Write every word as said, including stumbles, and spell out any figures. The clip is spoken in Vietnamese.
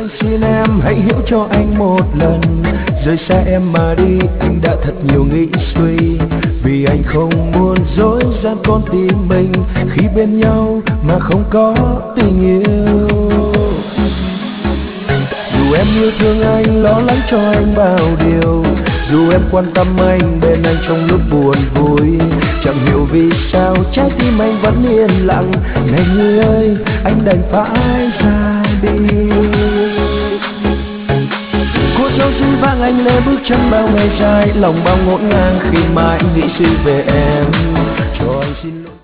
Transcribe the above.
anh xin em hãy hiểu cho anh một lần, rời xa em mà đi anh đã thật nhiều nghĩ suy, vì anh không muốn dối gian con tim mình khi bên nhau mà không có tình yêu. Dù em yêu thương anh, lo lắng cho anh bao điều, dù em quan tâm anh, bên anh trong lúc buồn vui, chẳng hiểu vì sao trái tim anh vẫn yên lặng. Này người ơi, anh đành phải ra đi. Cuộc dấu dĩ vang anh lê bước chân bao ngày dài, lòng bao ngổn ngang khi mà anh nghĩ suy về em. Cho anh xin lỗi.